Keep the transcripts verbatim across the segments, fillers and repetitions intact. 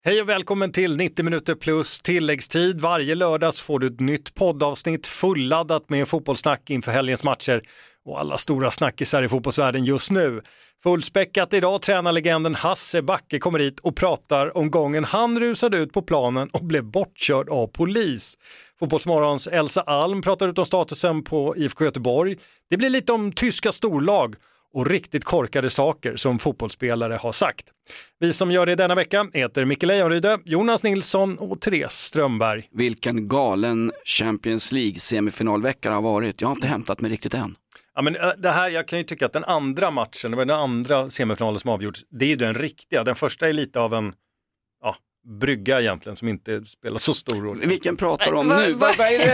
Hej och välkommen till nittio minuter plus tilläggstid. Varje lördag får du ett nytt poddavsnitt fulladdat med fotbollssnack inför helgens matcher och alla stora snackisar i fotbollsvärlden just nu. Fullspäckat idag, tränarlegenden Hasse Backe kommer hit och pratar om gången han rusade ut på planen och blev bortkörd av polis. Fotbollsmorgons Elsa Alm pratar ut om statusen på I F K Göteborg. Det blir lite om tyska storlag och riktigt korkade saker som fotbollsspelare har sagt. Vi som gör det denna vecka heter Micke Lejonryde, Jonas Nilsson och Therese Strömberg. Vilken galen Champions League semifinalvecka har varit. Jag har inte hämtat mig riktigt än. Ja, men det här, jag kan ju tycka att den andra matchen, det var den andra semifinalen som avgjorts, det är ju den riktiga. Den första är lite av en ja, brygga egentligen som inte spelar så stor roll. Vilken pratar om nu? Vad är det?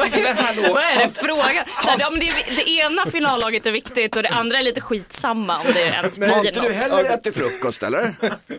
Vad är det frågan? Så här, om det, det ena finallaget är viktigt och det andra är lite skitsamma om det ens blir något. Har inte du heller ätit frukost eller?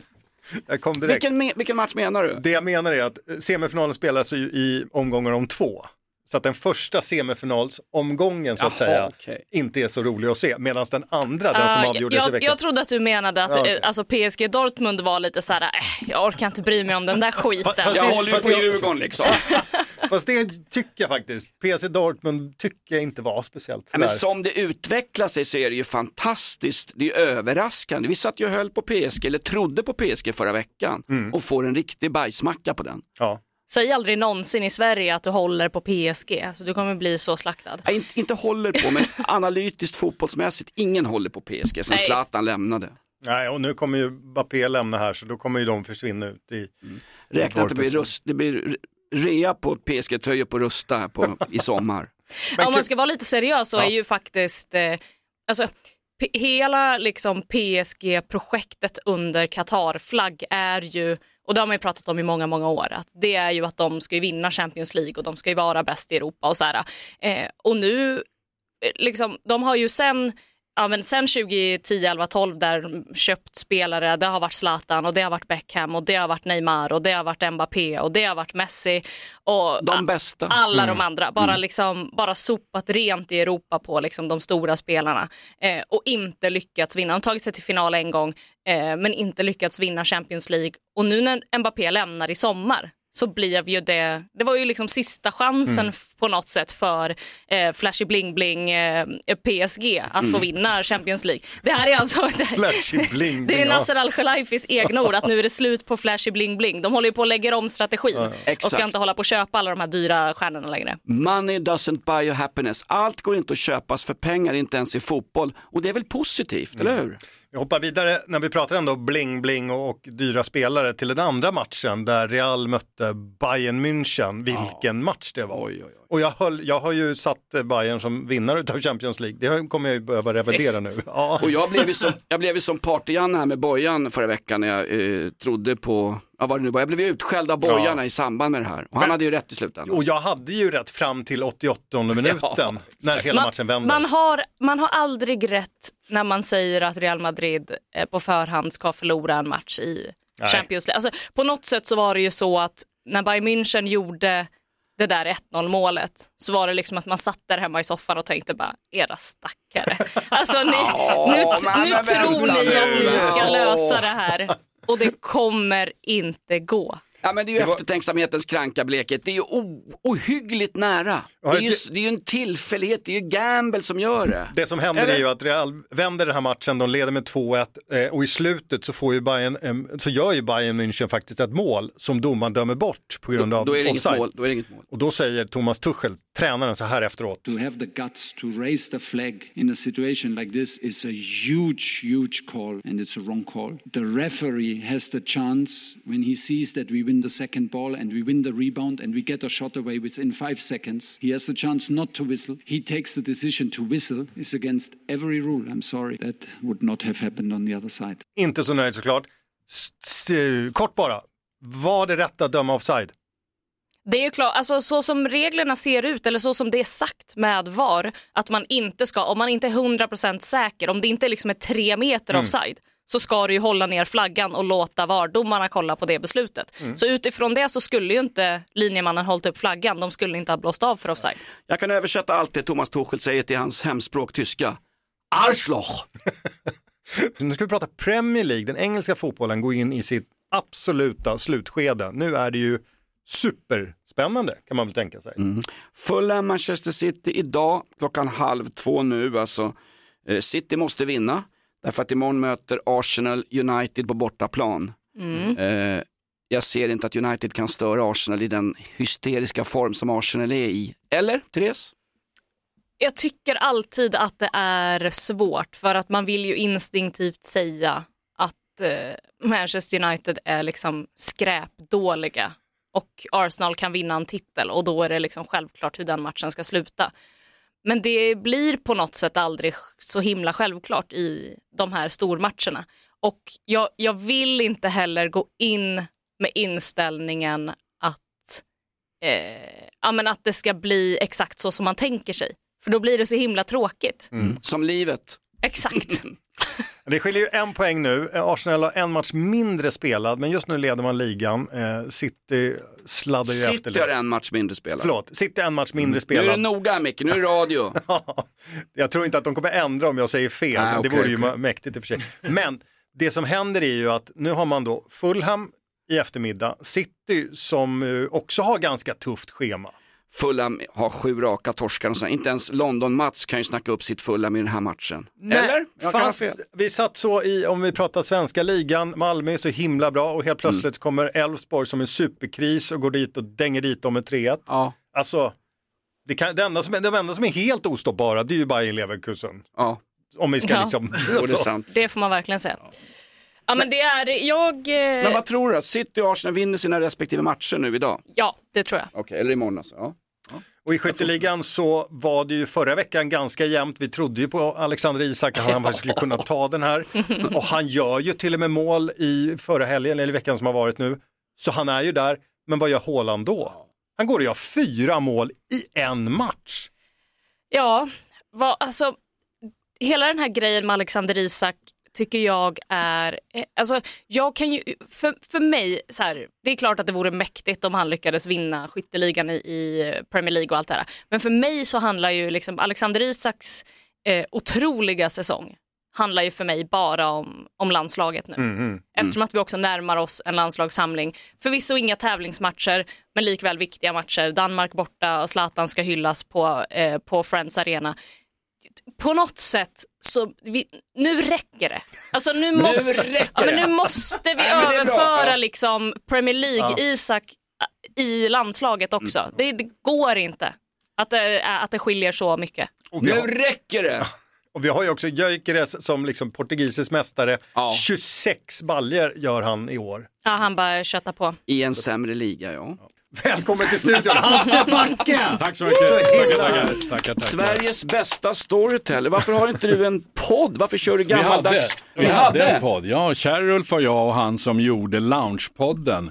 Jag kom direkt. Vilken, vilken match menar du? Det jag menar är att semifinalen spelas ju i omgångar om två. Så att den första semifinalsomgången så att Jaha, säga okay. inte är så rolig att se. Medan den andra, den som uh, avgjordes jag, i veckan. Jag trodde att du menade att ja, okay. alltså P S G Dortmund var lite så här, äh, jag orkar inte bry mig om den där skiten. Jag det, håller ju på Djurgården liksom. Fast det tycker jag faktiskt. P S G Dortmund tycker jag inte var speciellt. Ja, men som det utvecklar sig så är det ju fantastiskt. Det är överraskande. Vi satt ju och höll på P S G, eller trodde på P S G förra veckan. Mm. Och får en riktig bajsmacka på den. Ja. Säg aldrig någonsin i Sverige att du håller på P S G, så du kommer bli så slaktad. Jag inte, inte håller på, men analytiskt fotbollsmässigt, ingen håller på P S G sen Zlatan lämnade. Nej, och nu kommer ju Mbappé lämna här, så då kommer ju de försvinna ut i... Mm. Räkna att det blir, rust, det blir rea på P S G-tröjor på Rusta här på, i sommar. Ja, om man ska vara lite seriös så ja. är ju faktiskt... Eh, alltså, p- hela liksom P S G-projektet under Qatar-flagg är ju... Och det har man ju pratat om i många, många år. Att det är ju att de ska ju vinna Champions League och de ska ju vara bäst i Europa och så här. Eh, och nu, liksom, de har ju sen, ja, men sen tjugo tio, elva, tolv där köpt spelare. Det har varit Zlatan och det har varit Beckham och det har varit Neymar och det har varit Mbappé och det har varit Messi. Och de bästa. Alla mm. de andra. Bara, mm. liksom, bara sopat rent i Europa på liksom, de stora spelarna. Eh, och inte lyckats vinna. De har tagit sig till final en gång. Eh, men inte lyckats vinna Champions League. Och nu när Mbappé lämnar i sommar så blev ju det, det var ju liksom sista chansen mm. f- på något sätt för eh, Flashy Bling Bling eh, P S G att mm. få vinna Champions League. Det här är alltså Flashy Bling Bling. Det är Nasser Al-Khelaifis egna ord att nu är det slut på Flashy Bling Bling. De håller ju på att lägga om strategin ja, ja. och ska inte hålla på att köpa alla de här dyra stjärnorna längre. Money doesn't buy you happiness. Allt går inte att köpas för pengar, inte ens i fotboll. Och det är väl positivt, mm. eller hur? Vi hoppar vidare när vi pratar ändå bling bling och, och dyra spelare till den andra matchen där Real mötte Bayern München. Vilken ja. match det var. Oj, oj, oj. Och jag, höll, jag har ju satt Bayern som vinnare av Champions League. Det kommer jag ju behöva revidera nu. Ja. Och jag blev ju som, jag blev ju som partyjan här med Bojan förra veckan när jag eh, trodde på... Ja, vad det nu var. Jag blev ju utskälld av Bojarna ja. i samband med det här. Och han Men, hade ju rätt i slutändan. Och jag hade ju rätt fram till åttioåttonde minuten ja. när hela man, matchen vände. Man har, man har aldrig rätt när man säger att Real Madrid eh, på förhand ska förlora en match i Nej. Champions League. Alltså, på något sätt så var det ju så att när Bayern München gjorde det där ett noll målet så var det liksom att man satt där hemma i soffan och tänkte bara, era stackare. Alltså ni, oh, nu, nu, nu tror ni att ni ska lösa det här. Och det kommer inte gå. Ja, men det är ju det var... eftertänksamhetens kranka bleket. Det är ju o- ohyggligt nära. Det är, ju, det är ju en tillfällighet. Det är ju gamble som gör det. Det som händer Eller? är ju att Real vänder den här matchen. De leder med två ett. Eh, och i slutet så, får ju Bayern, eh, så gör ju Bayern München faktiskt ett mål som domaren dömer bort på grund av då, då är det offside. Mål, då är det inget mål. Och då säger Thomas Tuchel, tränaren, så här efteråt. To have the guts to raise the flag in a situation like this is a huge, huge call, and it's a wrong call. The referee has the chance when he sees that we win the second ball and we win the rebound and we get a shot away within five seconds. He has the chance not to whistle. He takes the decision to whistle. Is against every rule. I'm sorry. That would not have happened on the other side. Inte så nöjd såklart. S- kort bara. Var det rätt att döma offside? Det är ju klart, alltså så som reglerna ser ut eller så som det är sagt med V A R, att man inte ska, om man inte är hundra procent säker, om det inte liksom är tre meter mm. offside, så ska du ju hålla ner flaggan och låta V A R-domarna kolla på det beslutet. Mm. Så utifrån det så skulle ju inte linjemannen hållit upp flaggan, de skulle inte ha blåst av för offside. Jag kan översätta allt det Thomas Tuchel säger till hans hemspråk tyska. Arschloch! Nu ska vi prata Premier League. Den engelska fotbollen går in i sitt absoluta slutskede. Nu är det ju superspännande kan man väl tänka sig. Mm. Fulham Manchester City idag klockan halv två nu. Alltså, eh, City måste vinna därför att imorgon möter Arsenal United på bortaplan. Mm. Eh, jag ser inte att United kan störa Arsenal i den hysteriska form som Arsenal är i. Eller, Therese? Jag tycker alltid att det är svårt för att man vill ju instinktivt säga att eh, Manchester United är liksom skräpdåliga och Arsenal kan vinna en titel och då är det liksom självklart hur den matchen ska sluta. Men det blir på något sätt aldrig så himla självklart i de här stormatcherna. Och jag, jag vill inte heller gå in med inställningen att, eh, ja, men att det ska bli exakt så som man tänker sig. För då blir det så himla tråkigt. Mm. Som livet. Exakt. Det skiljer ju en poäng nu. Arsenal har en match mindre spelad, men just nu leder man ligan. Eh, City sladdar ju City efter. City har en match mindre spelad. Förlåt, City en match mindre mm. spelad. Nu är det noga, Micke, nu är det radio. Jag tror inte att de kommer ändra om jag säger fel. Ah, okay, det vore ju okay. mäktigt i och för sig. Men det som händer är ju att nu har man då Fulham i eftermiddag. City som också har ganska tufft schema. Fulham har sju raka torskar och så. Inte ens London-Mats kan ju snacka upp sitt Fulham i den här matchen. Nej, eller? Jag fast vi satt så i, om vi pratar svenska ligan, Malmö är så himla bra och helt plötsligt mm. kommer Elfsborg som en superkris och går dit och dänger dit dem med tre ett. Ja. Alltså, det, kan, det, enda som, det enda som är helt ostoppbara, det är ju Bayer Leverkusen. Ja. Om vi ska ja. liksom... det, är sant. Det får man verkligen säga. Ja. Ja, men det är, jag... Men vad tror du? City och Arsenal vinner sina respektive matcher nu idag? Ja, det tror jag. Okej, okay, eller imorgon alltså. Ja. Ja. Och i skytteligan så var det ju förra veckan ganska jämnt. Vi trodde ju på Alexander Isak att han skulle kunna ta den här. Och han gör ju till och med mål i förra helgen, eller veckan som har varit nu. Så han är ju där. Men vad gör Haaland då? Han går och gör fyra mål i en match. Ja, vad, alltså hela den här grejen med Alexander Isak tycker jag är, alltså jag kan ju, för, för mig så här, det är klart att det vore mäktigt om han lyckades vinna skytteligan i, i Premier League och allt det här. Men för mig så handlar ju liksom Alexander Isaks eh, otroliga säsong handlar ju för mig bara om, om landslaget nu. Mm, mm, Eftersom att vi också närmar oss en landslagssamling. Förvisso inga tävlingsmatcher, men likväl viktiga matcher. Danmark borta och Zlatan ska hyllas på, eh, på Friends Arena. På något sätt så vi, nu räcker det. Alltså nu måste, nu, ja, men nu måste vi Nej, överföra ja. liksom Premier League, ja. Isak i landslaget också. Mm. Det, det går inte att det, att det skiljer så mycket. Nu räcker det. Och vi har ju också Gyökeres som liksom portugisisk mästare. Ja. tjugosex baljer gör han i år. Ja, han bara köttar på. I en sämre liga, ja. ja. Välkommen till studion, Hasse Backe! Tack så mycket. Tackar, tackar, tackar, tackar. Sveriges bästa storyteller. Varför har inte du en podd? Varför kör du gammaldags? Vi hade, vi hade en podd. Ja, Kärulf och jag och han som gjorde Loungepodden.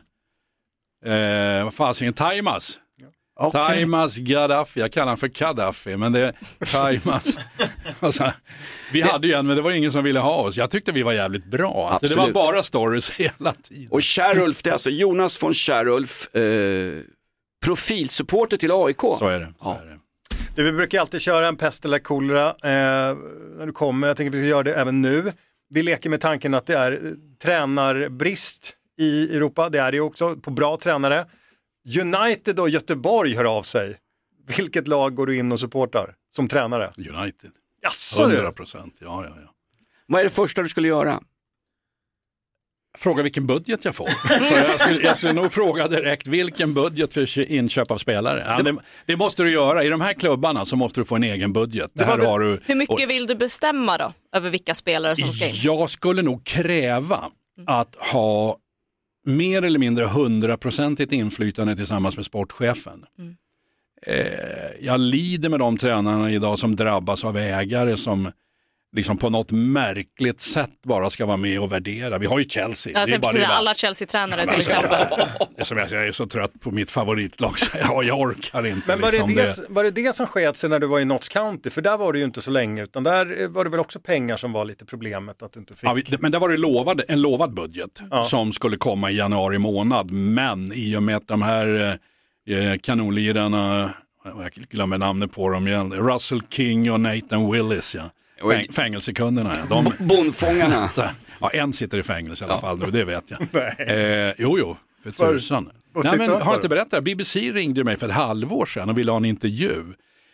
Eh, vad fan, Taimas. Okay. Taimas Gaddafi, jag kallar han för Gaddafi, men det är Taimas. Alltså, vi hade ju en, men det var ingen som ville ha oss. Jag tyckte vi var jävligt bra. Absolut. Det var bara stories hela tiden. Och Kärulf, det är alltså Jonas von Kärulf, eh, profilsupporter till A I K. Så är det. Så ja. är det. Du, vi brukar alltid köra en pest eller kolera eh, när du kommer. Jag tänker att vi ska göra det även nu. Vi leker med tanken att det är eh, tränarbrist i Europa. Det är det också på bra tränare. United och Göteborg hör av sig. Vilket lag går du in och supportar som tränare? United. Jaså, hundra procent, ja, ja, ja. Vad är det första du skulle göra? Fråga vilken budget jag får. För jag, skulle, jag skulle nog fråga direkt vilken budget för inköp av spelare. Ja, det, det måste du göra. I de här klubbarna så måste du få en egen budget. Det här har du, hur mycket vill du bestämma då? Över vilka spelare som ska in? Jag skulle nog kräva mm. att ha mer eller mindre hundraprocentigt inflytande tillsammans med sportchefen. Mm. Eh, jag lider med de tränarna idag som drabbas av ägare som liksom på något märkligt sätt bara ska vara med och värdera. Vi har ju Chelsea. Jag det är bara precis, alla Chelsea-tränare till exempel. Som jag, säger, jag är så trött på mitt favoritlag så jag, jag orkar inte. Men var, liksom det det, det. var det det som skedde sig när du var i Notts County? För där var det ju inte så länge, utan där var det väl också pengar som var lite problemet att du inte fick. Ja, vi, men där var det lovad, en lovad budget ja. Som skulle komma i januari månad. Men i och med att de här eh, kanonlirarna, jag glömmer namnet på dem igen, Russell King och Nathan Willis, ja. Fäng, fängelsekunderna. Ja. De, Bondfångarna. Så, Ja, en sitter i fängelse i alla fall nu, det vet jag. eh, jo, jo, för tusan. Nej, men har inte berättat, B B C ringde mig för ett halvår sedan och ville ha en intervju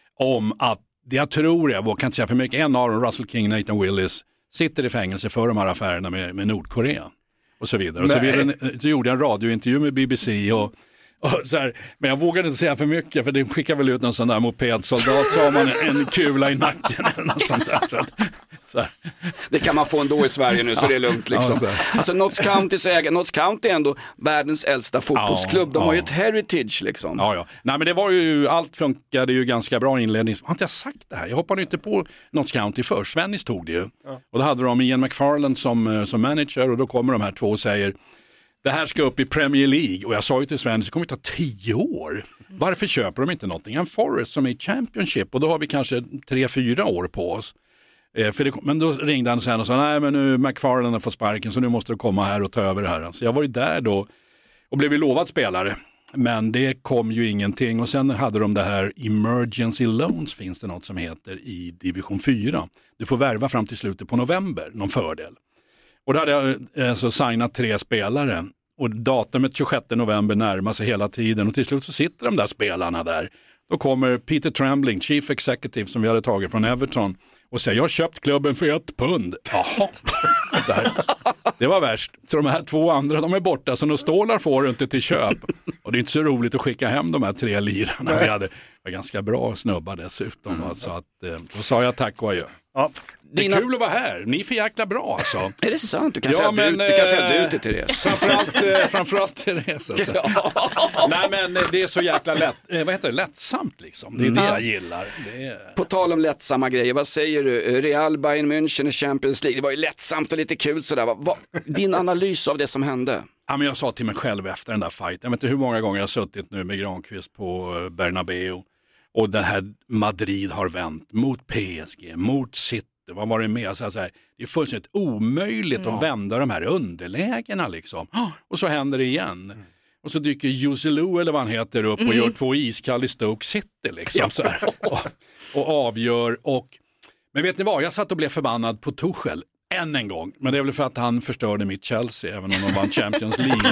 om att, det jag tror jag, jag kan inte säga för mycket, en av dem, Russell King, Nathan Willis, sitter i fängelse för de här affärerna med, med Nordkorea och så vidare. Och så, ville, så gjorde jag en radiointervju med B B C och Och så här, men jag vågade inte säga för mycket för det skickar väl ut någon sån där mopedsoldat så har man en kula i nacken eller något sånt där. Så att, så här. Det kan man få ändå i Sverige nu så det är lugnt liksom. Ja, alltså Notts Countys ägare, Notts County är ändå världens äldsta fotbollsklubb. De ja. har ju ett heritage liksom. Ja, ja. Nej men det var ju, allt funkade ju ganska bra inlednings. Har inte jag sagt det här? Jag hoppade inte på Notts County först. Svennis tog det ju. Ja. Och då hade de Ian McFarland som, som manager och då kommer de här två och säger det här ska upp i Premier League och jag sa ju till Sven, det kommer ta tio år. Varför köper de inte Nottingham Forest som är i Championship? Och då har vi kanske tre, fyra år på oss. Eh, för det, men då ringde han sen och sa, nej men nu McFarland har fått sparken så nu måste du komma här och ta över det här. Så jag var ju där då och blev ju lovad spelare. Men det kom ju ingenting och sen hade de det här Emergency Loans finns det något som heter i division fyra. Du får värva fram till slutet på november, någon fördel. Och då hade jag alltså signat tre spelare och datumet tjugosjätte november närmar sig hela tiden och till slut så sitter de där spelarna där. Då kommer Peter Trembling, Chief Executive som vi hade tagit från Everton och säger jag har köpt klubben för ett pund. Jaha, så här. Det var värst. Så de här två andra, de är borta så några stålar får du inte till köp. Och det är inte så roligt att skicka hem de här tre lirarna. Vi hade var ganska bra snubbar dessutom. Mm. Så att, då sa jag tack och adjö. Ja. Det är Dina... kul att vara här. Ni är för jäkla bra alltså. Är det sant? Du kan ja, säga men, du, du kan säga du till Therese. Framförallt, framförallt Therese. Alltså. Ja. Nej men det är så jäkla lätt, vad heter det? Lättsamt liksom. Det är mm. det jag gillar. Det är... På tal om lättsamma grejer, vad säger du? Real, Bayern München i Champions League. Det var ju lättsamt och lite kul sådär. Vad, din analys av det som hände? Ja, men jag sa till mig själv efter den där fighten. Jag vet inte hur många gånger jag har suttit nu med Granqvist på Bernabéu. Och det här Madrid har vänt mot P S G, mot City. Vad var det med? Så här, det är fullständigt omöjligt mm. att vända de här underlägena liksom. Och så händer det igen. Mm. Och så dyker Joselu eller vad han heter upp mm. och gör två iskall i Stoke City liksom. Ja. Så här, och, och avgör. Och, men vet ni vad? Jag satt och blev förbannad på Tuchel än en gång. Men det är väl för att han förstörde mitt Chelsea även om de vann Champions League.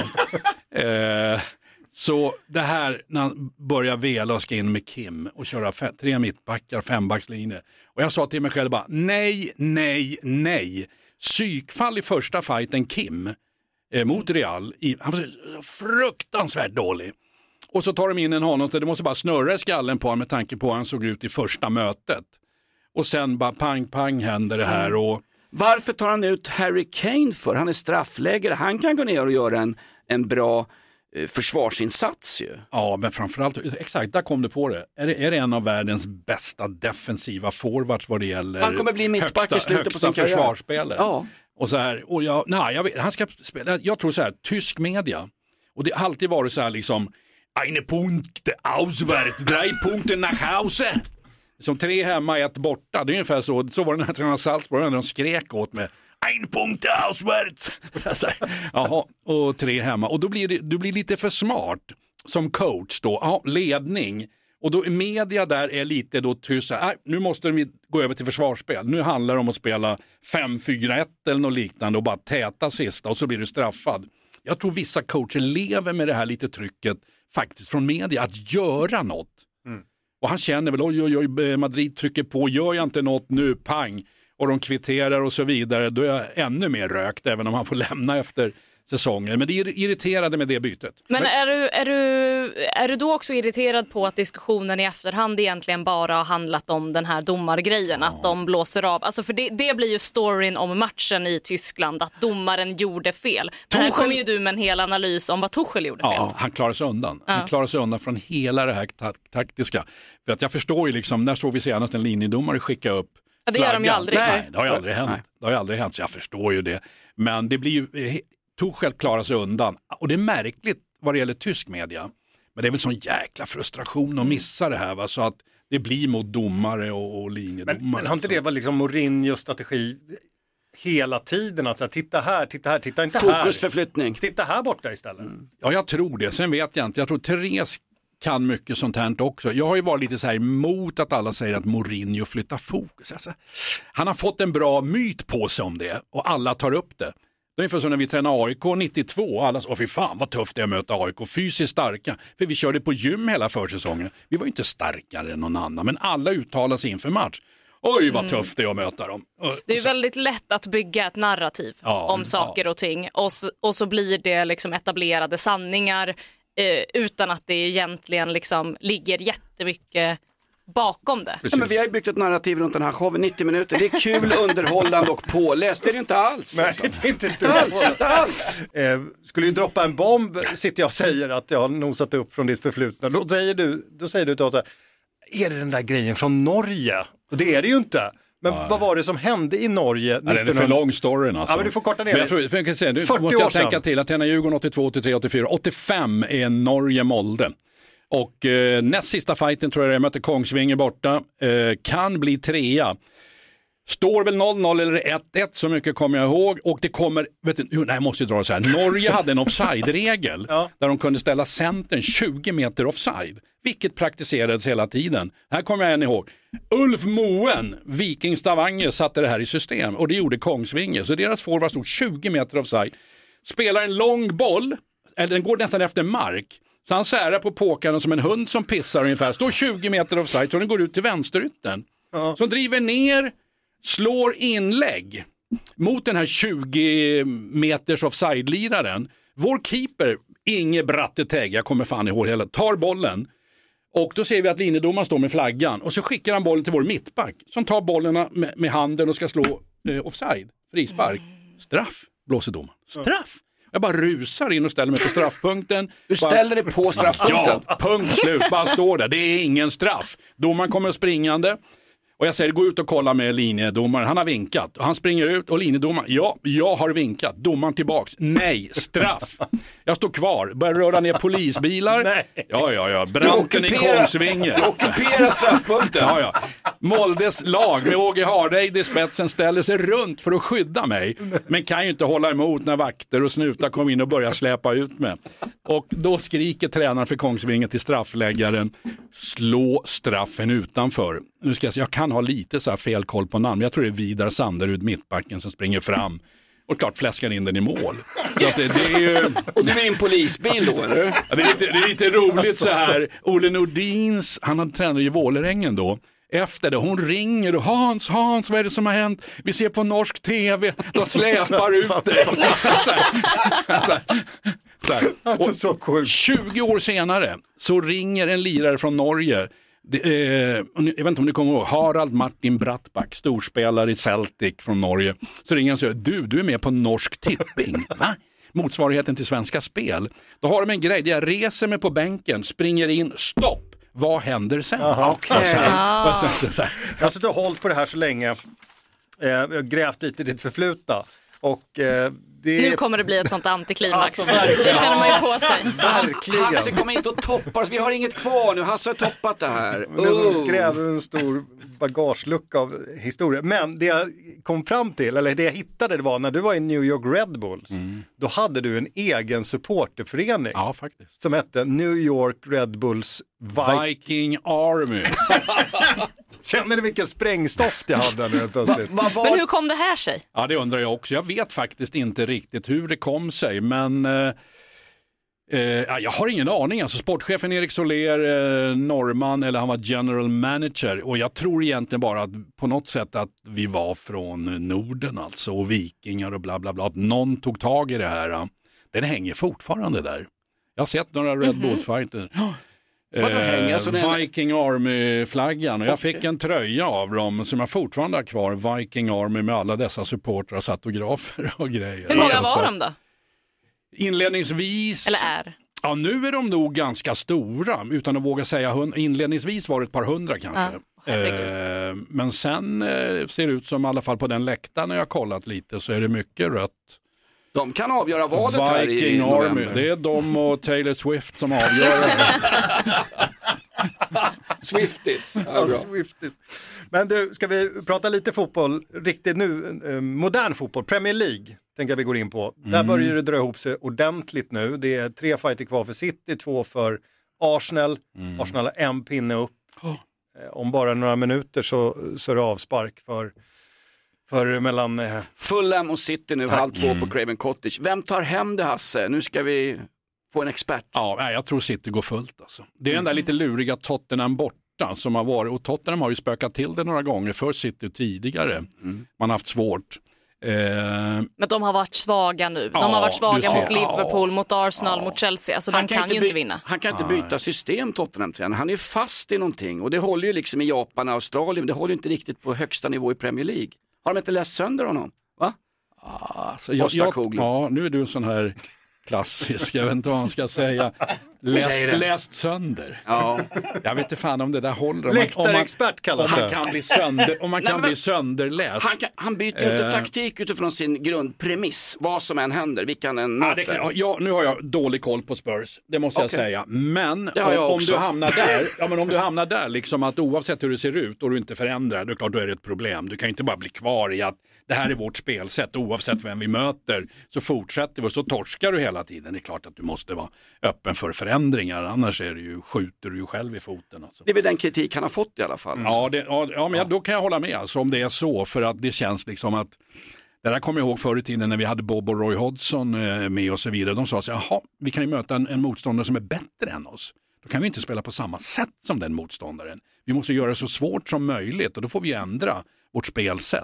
eh, Så det här när han börjar vela och ska in med Kim och köra fem, tre mittbackar, fembackslinje. Och jag sa till mig själv bara, nej, nej, nej. Psykfall i första fighten Kim eh, mot Real. I, han var så fruktansvärt dålig. Och så tar de in en honom så det måste bara snurra i skallen på honom med tanke på hur han såg ut i första mötet. Och sen bara pang, pang händer det här och... Varför tar han ut Harry Kane för? Han är straffläggare. Han kan gå ner och göra en, en bra... försvarsinsats ju. Ja, men framförallt, exakt, där kom det på det. Är det, är det en av världens bästa defensiva forwards vad det gäller han kommer bli mittback i slutet på sin karriär. Försvarsspelet. Ja. Och så här, och jag, nej, jag vet, han ska spela, jag tror så här, tysk media, och det har alltid varit så här liksom, eine Punkt auswärts, drei Punkte nach Hause. Som tre hemma, ett borta. Det är ungefär så, så var det när tränaren Salzburg, när de skrek åt mig. En punkt auswärts. Jaha, och tre hemma. Och då blir det, du blir lite för smart som coach då. Ja, ledning. Och då är media där är lite då tyst. Äh, nu måste vi gå över till försvarsspel. Nu handlar det om att spela fem fyra ett eller något liknande och bara täta sista och så blir du straffad. Jag tror vissa coacher lever med det här lite trycket faktiskt från media att göra något. Mm. Och han känner väl, oj, oj, oj, Madrid trycker på, gör jag inte något nu, pang. Och de kvitterar och så vidare, då är jag ännu mer rökt även om han får lämna efter säsongen. Men det är irriterade med det bytet. Men är du, är, du, är du då också irriterad på att diskussionen i efterhand egentligen bara har handlat om den här domargrejen? Ja. Att de blåser av. Alltså för det, det blir ju storyn om matchen i Tyskland, att domaren gjorde fel. Men här kommer ju du med en hel analys om vad Tuchel gjorde fel. Ja, han klarar sig undan. Ja. Han klarar sig undan från hela det här ta- taktiska. För att jag förstår ju liksom, när såg vi senast en linjedomare skicka upp ja, det gör de ju aldrig. Nej, det har ju aldrig hänt. Nej. Det har ju aldrig hänt, så jag förstår ju det. Men det blir ju, Tuchel klarar sig undan. Och det är märkligt vad det gäller tysk media. Men det är väl sån jäkla frustration att missa det här, va? Så att det blir mot domare och, och linjedomare. Men, men har inte det varit liksom Mourinhos strategi hela tiden? Att säga, titta här, titta här, titta inte här. Fokusförflyttning. Titta här borta istället. Mm. Ja, jag tror det. Sen vet jag inte. Jag tror Therese kan mycket sånt här också. Jag har ju varit lite så här emot att alla säger att Mourinho flyttar fokus. Alltså, han har fått en bra myt på sig om det och alla tar upp det. Det är ungefär som när vi tränade A I K nittiotvå. Alla sa, åh fy fan vad tufft det är att möta A I K. Fysiskt starka. För vi körde på gym hela försäsongen. Vi var ju inte starkare än någon annan. Men alla uttalade sig inför match. Oj vad tufft det är att möta dem. Det är ju väldigt lätt att bygga ett narrativ ja, om saker ja. och ting. Och så, och så blir det liksom etablerade sanningar eh, utan att det egentligen liksom ligger jättemycket bakom det. Ja, men vi har ju byggt ett narrativ runt den här showen, nittio minuter. Det är kul, underhållande och påläst. Det är det inte alls. Nej, liksom. det är inte inte alls. Inte alls. Eh, skulle ju droppa en bomb, sitter jag och säger att jag har nosat upp från ditt förflutna. Då säger du, då säger du till oss så här, är det den där grejen från Norge? Och det är det ju inte. Men ja. vad var det som hände i Norge? Ja, det är för lång storyn alltså. Ja, men du får korta ner men jag tror, för jag kan säga, nu måste jag tänka till att tränade Djurgården åttiotvå, åttiotre, åttiofyra. åttiofem är Norge-Molde. Och eh, näst sista fighten tror jag det möter Kongsvinger borta. Eh, kan bli trea. Står väl noll noll eller ett ett, så mycket kommer jag ihåg. Och det kommer, vet du, nej, jag måste ju dra så här. Norge hade en offside-regel ja. där de kunde ställa centern tjugo meter offside. Vilket praktiserades hela tiden. Här kommer jag än ihåg. Ulf Moen, Viking Stavanger, satte det här i system. Och det gjorde Kongsvinger. Så deras forward stod tjugo meter offside. Spelar en lång boll. Eller den går nästan efter mark. Så han särar på påkarna som en hund som pissar ungefär. Står tjugo meter offside så den går ut till vänsterytten. Ja. Så driver ner, slår inlägg mot den här tjugo meters offside-liraren. Vår keeper, Inge Bratteteg, jag kommer fan ihåg hela, tar bollen. Och då ser vi att linjedomaren står med flaggan. Och så skickar han bollen till vår mittback. Som tar bollen med, med handen och ska slå eh, offside. Frispark. Straff, blåser domaren. Straff. Jag bara rusar in och ställer mig på straffpunkten. Du ställer dig på straffpunkten? Ja, punkt slut. Bara står där. Det är ingen straff. Domaren kommer springande. Och jag säger, gå ut och kolla med linjedomaren. Han har vinkat. Och han springer ut och linjedomaren, ja, jag har vinkat. Domaren tillbaks. Nej, straff. Jag står kvar. Börjar röra ner polisbilar. Nej. Ja, ja, ja. Branten i Kongsvinger. Du ockuperar straffpunkten. Ja, ja. Moldes lag med Åge Hareid i spetsen ställer sig runt för att skydda mig. Men kan ju inte hålla emot när vakter och snutar kommer in och börjar släpa ut mig. Och då skriker tränaren för Kongsvinger till straffläggaren, slå straffen utanför. Nu ska jag säga, jag kan ha lite så här fel koll på namn. Jag tror det är Vidar Sanderud, mittbacken, som springer fram. Och klart fläskar in den i mål. Så att det, det är ju... Och du är en polisbil då, eller? Ja, det, är lite, det är lite roligt så här. Ole Nordins, han hade tränat i Vålerängen då. Efter det, hon ringer och Hans, Hans, vad är det som har hänt? Vi ser på norsk tv, de släpar ut det. Så här, så här, så här. Alltså, så cool. tjugo år senare så ringer en lirare från Norge. Det, eh, jag vet inte om ni kommer ihåg, Harald Martin Brattback, storspelare i Celtic från Norge. Så ringer han och säger, du, du är med på norsk tipping, va? Motsvarigheten till Svenska Spel. Då har de en grej, jag reser mig på bänken, springer in, stopp. Vad händer sen? Aha, okay. så här, ah. så här. Jag har suttit och hållit på det här så länge. Eh, jag har grävt lite i ditt förflutna. Och, eh, det... Nu kommer det bli ett sånt antiklimax. Alltså, det känner man ju på sig. Verkligen. Hasse kommer inte att toppa oss. Vi har inget kvar nu. Hasse har toppat det här. Oh. Det gräver en stor bagagelucka av historia. Men det jag kom fram till, eller det jag hittade, det var när du var i New York Red Bulls. Mm. Då hade du en egen supporterförening. Ja, faktiskt. Som hette New York Red Bulls Vi- Viking Army. Känner ni vilken sprängstoff jag hade nu plötsligt? Va, va, va... Men hur kom det här sig? Ja, det undrar jag också. Jag vet faktiskt inte riktigt hur det kom sig, men eh, eh, jag har ingen aning. Alltså, sportchefen Erik Soler, eh, norrman, eller han var general manager, och jag tror egentligen bara att på något sätt att vi var från Norden alltså, och vikingar och bla bla bla, att någon tog tag i det här. Den hänger fortfarande där. Jag har sett några Red mm-hmm. Bull-fighter. Eh, alltså Viking Army-flaggan, och jag fick en tröja av dem som jag fortfarande har kvar, Viking Army, med alla dessa supportrar, autografer och grejer. Hur många så, var så, de då? Inledningsvis, eller är? Ja, nu är de nog ganska stora, utan att våga säga hund, inledningsvis var det ett par hundra kanske. Ja, eh, men sen eh, ser det ut som, i alla fall på den läktaren när jag har kollat lite, så är det mycket rött. De kan avgöra vadet här i Viking november. Army, det är de och Taylor Swift som avgör. Swifties. Ja, ja, Swifties. Men du, ska vi prata lite fotboll riktigt nu, eh, modern fotboll, Premier League tänker jag vi går in på. Mm. Där börjar det dra ihop sig ordentligt nu. Det är tre fighter kvar för City, två för Arsenal. Mm. Arsenal har en pinne upp. Oh. Eh, om bara några minuter så, så är det avspark för För mellan... Eh... Fulham och City nu, Tack. halv två på Craven Cottage. Vem tar hem det, Hasse? Nu ska vi få en expert. Ja, jag tror City går fullt alltså. Det är den där lite luriga Tottenham borta som har varit, och Tottenham har ju spökat till det några gånger för City tidigare. Mm. Man har haft svårt. Eh... Men de har varit svaga nu. De ja, har varit svaga mot Liverpool, ja, mot Arsenal, ja. mot Chelsea. Alltså Han de kan kan, inte ju by- inte vinna. Han kan inte byta system, Tottenham. Han är fast i någonting och det håller ju liksom i Japan och Australien. Det håller ju inte riktigt på högsta nivå i Premier League. Har de inte läst sönder honom? Va? Alltså, jag, jag, ja, nu är du en sån här klassisk, jag vet inte vad man ska säga. Läst, läst sönder. Ja. Jag vet inte fan om det där håller. Läktarexpert kallas det. Om man kan bli, sönder, om man kan Nej, bli sönderläst. Han, kan, han byter ju inte eh. taktik utifrån sin grundpremiss. Vad som än händer, vilka han än möter. Ja, ja, nu har jag dålig koll på Spurs, det måste okay. jag säga. Men om, om du hamnar där, ja, men om du hamnar där liksom att oavsett hur det ser ut och du inte förändrar, då är klart då är det ett problem. Du kan inte bara bli kvar i att det här är vårt spelsätt, oavsett vem vi möter så fortsätter vi och så torskar du hela tiden. Det är klart att du måste vara öppen för förändringar, annars är det ju, skjuter du ju själv i foten. Alltså. Det är väl den kritik han har fått i alla fall. Mm. Ja, det, ja, ja, men ja. Då kan jag hålla med alltså, om det är så, för att det känns liksom att det där kommer jag ihåg förr i tiden när vi hade Bob och Roy Hodgson med och så vidare. De sa så här, jaha, vi kan ju möta en, en motståndare som är bättre än oss. Då kan vi inte spela på samma sätt som den motståndaren. Vi måste göra det så svårt som möjligt och då får vi ändra vårt spelsätt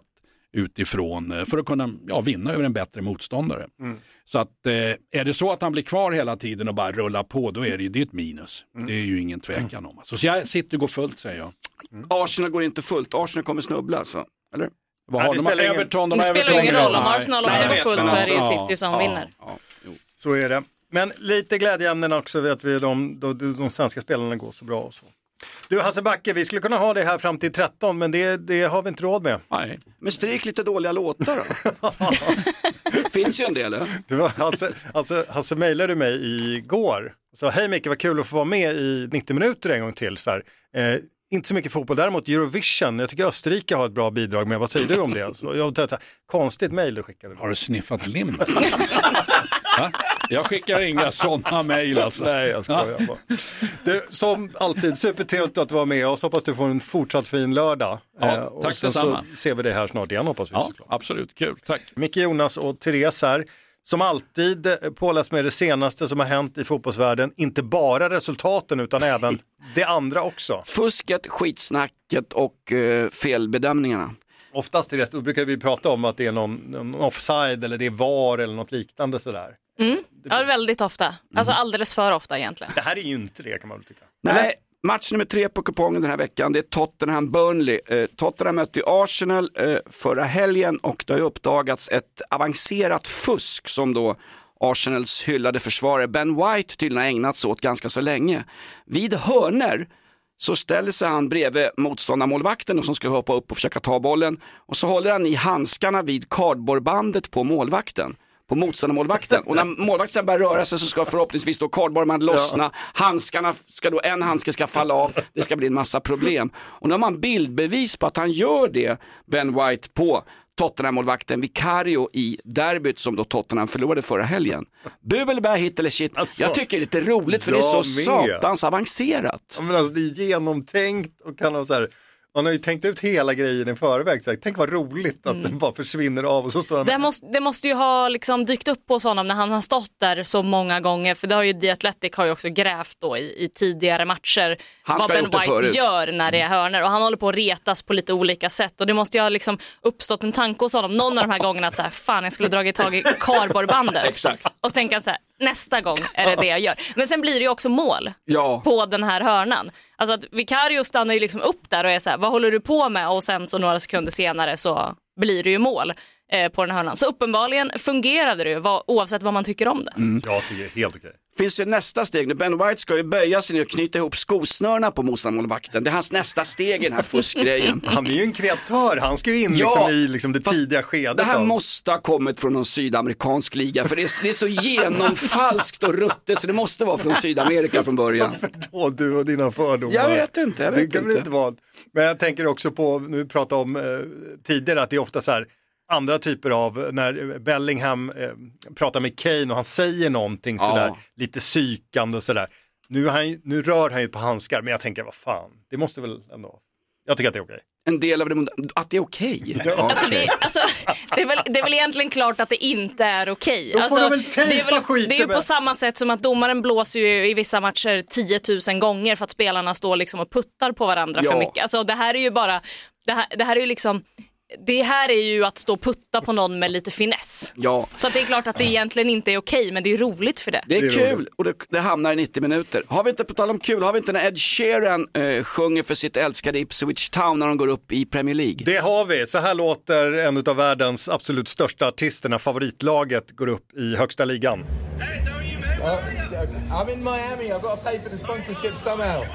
utifrån för att kunna ja, vinna över en bättre motståndare. Mm. Så att eh, är det så att han blir kvar hela tiden och bara rullar på, då är det, det är ett minus. Mm. Det är ju ingen tvekan om. Så, så jag sitter och går fullt, säger jag. Mm. Arsenal går inte fullt. Arsenal kommer snubbla alltså. Eller? Vad har de? Everton, de det Everton spelar ingen roll. Om Arsenal också Nej, går fullt men så är det ju alltså, City som ja, vinner. Ja, ja, så är det. Men lite glädjeämnen också vet vi de, de, de, de svenska spelarna går så bra och så. Du Hasse Backe, vi skulle kunna ha det här fram till tretton, men det, det har vi inte råd med. Nej. Men stryk lite dåliga låtar då. Finns ju en del. Eh? Det var, alltså, alltså, Hasse mejlade mig igår och sa, hej Micke, vad kul att få vara med i nittio minuter en gång till. Så här. Eh, inte så mycket fotboll, däremot Eurovision. Jag tycker Österrike har ett bra bidrag med. Vad säger du om det? Så jag tänkte, konstigt mejl du skickade. Har du sniffat lim? Jag skickar inga sådana mejl alltså. Nej, jag skojar bara. Du, som alltid, supertrevligt att du var med oss. Hoppas du får en fortsatt fin lördag. Ja, eh, tack detsamma. Så ser vi det här snart igen, hoppas vi. Ja, absolut, kul, tack. Micke, Jonas och Therese här. Som alltid påläst med det senaste som har hänt i fotbollsvärlden. Inte bara resultaten utan även det andra också. Fusket, skitsnacket och uh, felbedömningarna. Oftast är det, då brukar vi prata om att det är någon, någon offside eller det är V A R eller något liknande sådär. Mm. Ja, väldigt ofta. Alltså alldeles för ofta egentligen. Det här är ju inte det kan man väl tycka. Nej, match nummer tre på kupongen den här veckan, det är Tottenham-Burnley. Eh, Tottenham mötte Arsenal eh, förra helgen och det har uppdagats ett avancerat fusk som då Arsenals hyllade försvarare Ben White tydligen har ägnat sig åt ganska så länge. Vid hörner så ställer sig han bredvid motståndarmålvakten och som ska hoppa upp och försöka ta bollen och så håller han i handskarna vid kardborrebandet på målvakten. På motståndarmålvakten. Och när målvakten börjar röra sig så ska förhoppningsvis då kardborreband lossna. Handskarna ska då, en handske ska falla av. Det ska bli en massa problem. Och nu har man bildbevis på att han gör det, Ben White, på Tottenham-målvakten Vicario i derbyt som då Tottenham förlorade förra helgen. Bubelbär, hit eller shit. Alltså, jag tycker det är lite roligt för det är så satans avancerat. Ja, men alltså, det är genomtänkt och kan ha så här. Man har ju tänkt ut hela grejen i förväg. Så här, tänk vad roligt att mm. den bara försvinner av och så står han det, måste, det måste ju ha liksom dykt upp hos honom när han har stått där så många gånger. För det har ju The Athletic har ju också grävt då i, i tidigare matcher vad Ben White förut. gör när det är hörner. Och han håller på att retas på lite olika sätt. Och det måste ju ha liksom uppstått en tanke hos honom någon av de här gångerna att så här, fan jag skulle dragit tag i kardborrebandet. Exakt. Och så tänker han så här, nästa gång är det det jag gör. Men sen blir det ju också mål ja. på den här hörnan. Alltså att Vicario stannar ju liksom upp där och är så här, vad håller du på med? Och sen så några sekunder senare så blir det ju mål eh, på den här hörnan. Så uppenbarligen fungerade det ju vad, oavsett vad man tycker om det. Mm. Jag tycker det är helt okej. Finns ju nästa steg nu. Ben White ska ju böja sig och knyta ihop skosnörna på motståndarmålvakten. Det är hans nästa steg i den här fuskgrejen. Han är ju en kreatör. Han ska ju in ja, liksom i liksom det tidiga skedet. Det här av... måste ha kommit från någon sydamerikansk liga. För det är, det är så genomfalskt och ruttet så det måste vara från Sydamerika från början. Varför då du och dina fördomar? Jag vet inte. Jag vet det kan inte. inte vara. Men jag tänker också på, nu vi pratade om eh, tidigare att det är ofta så här andra typer av, när Bellingham eh, pratar med Kane och han säger någonting sådär, ja. lite psykande och sådär. Nu, han, nu rör han ju på handskar, men jag tänker, vad fan, det måste väl ändå, jag tycker att det är okej. en del av det, att det är okej. Okay. Ja, alltså, okay. det, alltså, det, är väl, det är väl egentligen klart att det inte är okej. Då får alltså, de väl tejpa det är väl, skiten det är ju med. på samma sätt som att domaren blåser ju i vissa matcher tio tusen gånger för att spelarna står liksom och puttar på varandra ja. för mycket. Alltså, det här är ju bara, det här, det här är ju liksom, det här är ju att stå och putta på någon med lite finess. Ja. Så att det är klart att det egentligen inte är okej, men det är roligt för det. Det är, det är kul roligt. och det, det hamnar i nittio minuter. Har vi inte, på tal om kul, har vi inte när Ed Sheeran eh, sjunger för sitt älskade Ipswich Town när de går upp i Premier League? Det har vi. Så här låter en av världens absolut största artister när favoritlaget går upp i högsta ligan. Uh, I'm in Miami. I've got to pay for the sponsorship somehow.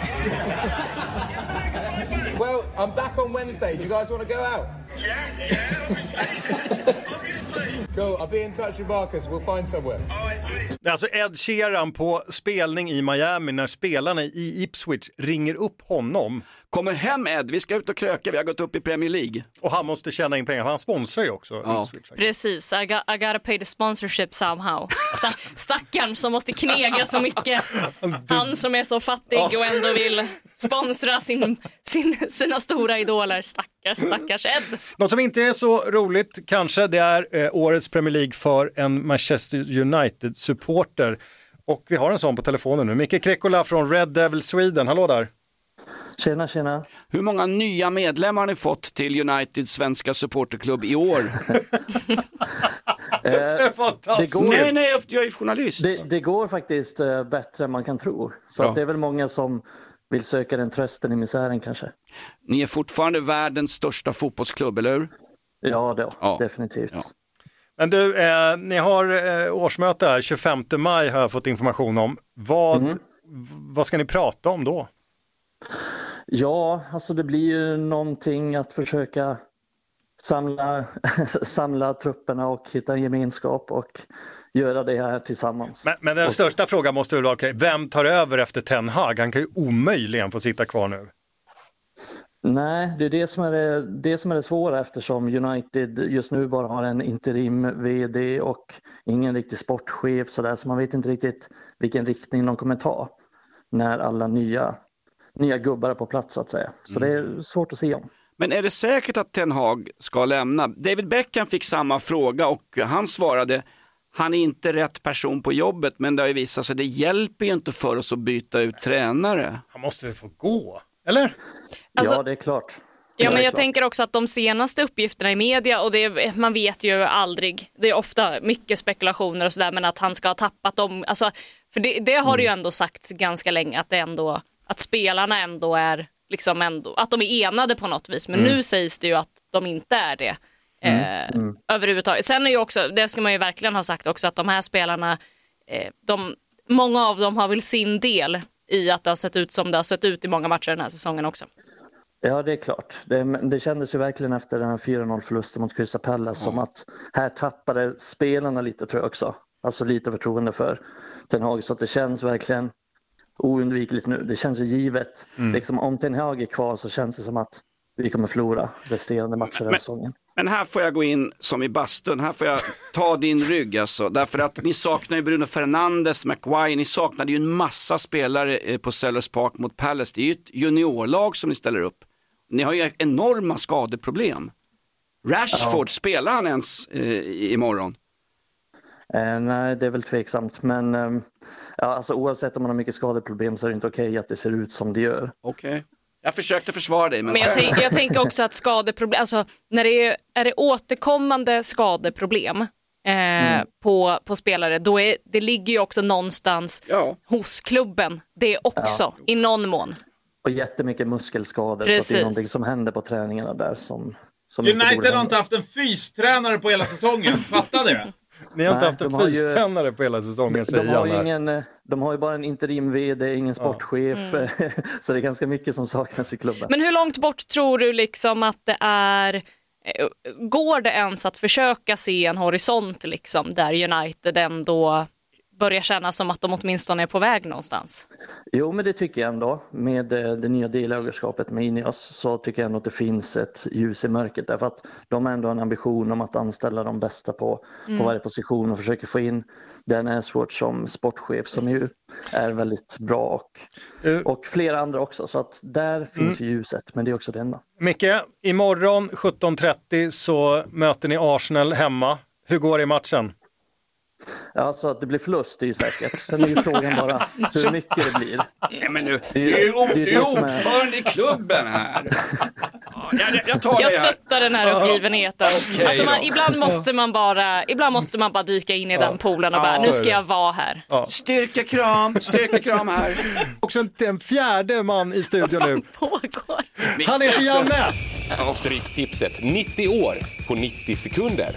Well, I'm back on Wednesday. Do you guys want to go out? Yeah, yeah. Cool. I'll be in touch with Marcus. We'll find somewhere. Alltså Ed Sheeran på spelning i Miami när spelarna i Ipswich ringer upp honom. Kommer hem Ed, vi ska ut och kröka, vi har gått upp i Premier League. Och han måste tjäna in pengar, för han sponsrar ju också ja. Ipswich. Precis, I, got, I gotta pay the sponsorship somehow. Sta- Stackarn som måste knega så mycket. Han som är så fattig och ändå vill sponsra sin, sin, sina stora idoler. Stackars, stackars Ed. Något som inte är så roligt kanske, det är eh, årets Premier League för en Manchester United-supporter. Och vi har en sån på telefonen nu. Micke Krekkola från Red Devil Sweden, hallå där. Tjena, tjena. Hur många nya medlemmar har ni fått till Uniteds svenska supporterklubb i år? Det är fantastiskt. Det går, nej, nej, jag är journalist. det, det går faktiskt uh, bättre än man kan tro. Så att det är väl många som vill söka den trösten i misären kanske. Ni är fortfarande världens största fotbollsklubb, eller hur? Ja, det, Ja. definitivt. Ja. Men du, eh, ni har eh, årsmöte här, tjugofemte maj har jag fått information om. Vad, Mm. v- vad ska ni prata om då? Ja, alltså det blir ju någonting att försöka samla, samla trupperna och hitta en gemenskap och göra det här tillsammans. Men, men den och, största frågan måste väl vara, okay, vem tar över efter Ten Hag? Han kan ju omöjligen få sitta kvar nu. Nej, det är det som är det, det som är det svåra eftersom United just nu bara har en interim vd och ingen riktig sportchef så där, så man vet inte riktigt vilken riktning de kommer ta när alla nya, nya gubbar är på plats så att säga. Så det är svårt att se om. Men är det säkert att Ten Hag ska lämna? David Beckham fick samma fråga och han svarade, han är inte rätt person på jobbet, men det har ju visat sig, det hjälper ju inte för oss att byta ut tränare. Han måste väl få gå, eller? Alltså- ja, det är klart. Ja, Det men är jag klart. tänker också att de senaste uppgifterna i media, och det, man vet ju aldrig, det är ofta mycket spekulationer och sådär, men att han ska ha tappat dem, alltså, för det, det har det ju ändå sagts ganska länge, att det ändå, att spelarna ändå är liksom ändå, att de är enade på något vis, men nu sägs det ju att de inte är det eh, överhuvudtaget. Sen är ju också, det ska man ju verkligen ha sagt också, att de här spelarna, eh, de, många av dem har väl sin del i att det har sett ut som det har sett ut i många matcher den här säsongen också. Ja, det är klart. Det, det kändes ju verkligen efter den här fyra noll-förlusten mot Crystal Palace som att här tappade spelarna lite, tror jag också. Alltså lite förtroende för Ten Hag, så att det känns verkligen oundvikligt nu. Det känns ju givet. Mm. Liksom, om Ten Hag är kvar så känns det som att vi kommer förlora resterande matcher den säsongen. Men här får jag gå in som i bastun, här får jag ta din rygg alltså. Därför att ni saknar ju Bruno Fernandes, Maguire, ni saknade ju en massa spelare på Sellers Park mot Palace. Det är ju ett juniorlag som ni ställer upp. Ni har ju enorma skadeproblem. Rashford, ja. Spelar han ens eh, imorgon? Eh, nej, det är väl tveksamt. Men eh, ja, alltså, oavsett om man har mycket skadeproblem så är det inte okej att det ser ut som det gör. Okej. Okay. Jag försökte försvara dig. Men, men jag, tänk, jag tänker också att skadeproblem, alltså när det är, är det återkommande skadeproblem eh, mm. på, på spelare, då är, det ligger ju också någonstans ja. hos klubben. Det är också, ja. i någon mån. Och jättemycket muskelskador. Precis. Så det är någonting som händer på träningarna där som, som United har inte haft en fystränare på hela säsongen. Fattar det? Ni har inte Nej, haft en fystränare ju, på hela säsongen, de, säger de har jag ingen, de har ju bara en interim vd, ingen sportchef. Ja. Mm. Så det är ganska mycket som saknas i klubben. Men hur långt bort tror du liksom att det är? Går det ens att försöka se en horisont liksom, där United ändå börjar kännas som att de åtminstone är på väg någonstans. Jo, men det tycker jag ändå. Med det nya delägarskapet med Ineos så tycker jag ändå att det finns ett ljus i mörkret. Därför att de har ändå en ambition om att anställa de bästa på, mm. på varje position och försöker få in Dan Ashworth som sportchef som Precis. ju är väldigt bra och, uh. och flera andra också. Så att där finns mm. ljuset, men det är också det enda. Micke, imorgon sjutton trettio så möter ni Arsenal hemma. Hur går det i matchen? Ja, så att det blir förlust, det är ju säkert. Sen är ju frågan bara hur mycket det blir. Nej, men nu, det är ju det är ordförande i klubben här. Ja, jag, jag, tar jag det här. stöttar den här uppgivenheten. Okay, alltså man, ibland, måste man bara, ibland måste man bara dyka in i ja. den poolen och bara, ja, nu ska jag vara här. Ja. Styrkekram, styrkekram här. Också en fjärde man i studion nu. Pågår. Han heter Janne. Ja, Stryktipset, nittio år på nittio sekunder.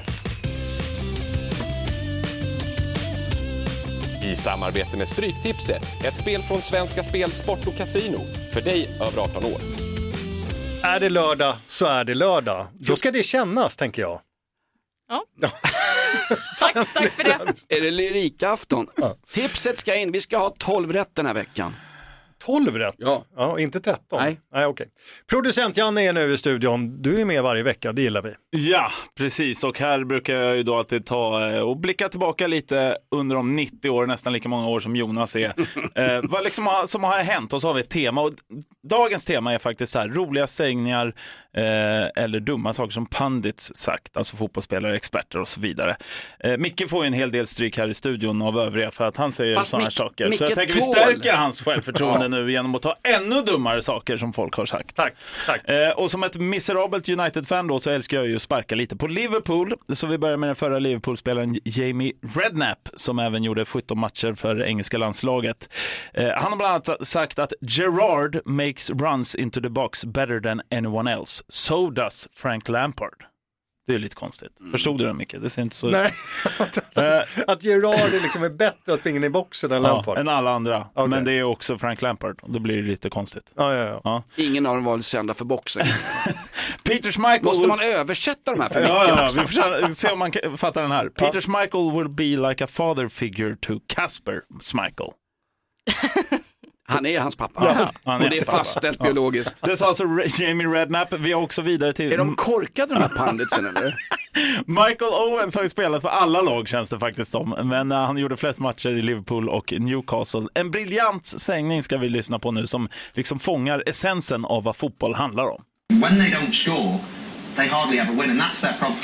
I samarbete med Stryktipset, ett spel från Svenska Spel, Sport och Casino. För dig över arton år. Är det lördag så är det lördag. Då ska det kännas, tänker jag. Ja. tack, tack för det. Är det lyrikafton? Ja. Tipset ska in, vi ska ha tolv rätt den här veckan. tolv rätt? Ja. Ja, inte tretton. Nej. Nej, okej. Producent Janne är nu i studion. Du är med varje vecka, det gillar vi. Ja, precis. Och här brukar jag ju då alltid ta och blicka tillbaka lite under de nittio år, nästan lika många år som Jonas är. eh, vad liksom har, som har hänt, och så har vi ett tema. Och dagens tema är faktiskt så här, roliga sägningar eh, eller dumma saker som pundits sagt, alltså fotbollsspelare, experter och så vidare. Eh, Micke får ju en hel del stryk här i studion av övriga för att han säger sådana här saker. Micke så jag tänker tål. vi stärker hans självförtroende nu genom att ta ännu dummare saker som folk har sagt. Tack, tack. Eh, och som ett miserabelt United-fan då så älskar jag ju att sparka lite på Liverpool. Så vi börjar med den förra Liverpool-spelaren Jamie Redknapp som även gjorde sjutton matcher för engelska landslaget. Eh, han har bland annat sagt att Gerrard makes runs into the box better than anyone else. So does Frank Lampard. Det är lite konstigt. Mm. Förstod du det, Micke? Det ser inte så ut. Nej, att Gerrard liksom är bättre att springa i boxen än Lampard. Ja, än alla andra. Okay. Men det är också Frank Lampard. Och då blir det lite konstigt. Ja, ja, ja. Ja. Ingen av dem var kända för boxen. Peter Schmeichel... Måste man översätta de här för mycket? Ja, ja, vi får se om man fattar den här. Peter Schmeichel will be like a father figure to Kasper Schmeichel. Han är hans pappa. Ja, han är och det är fastställt pappa. Biologiskt. Ja. Det sa alltså Jamie Redknapp. Vi har också vidare till... Är de korkade de här panditsen eller? Michael Owens har ju spelat för alla lag känns det faktiskt som. Men uh, han gjorde flest matcher i Liverpool och Newcastle. En briljant sägning ska vi lyssna på nu som liksom fångar essensen av vad fotboll handlar om. When they don't score, they hardly ever win and that's their problem.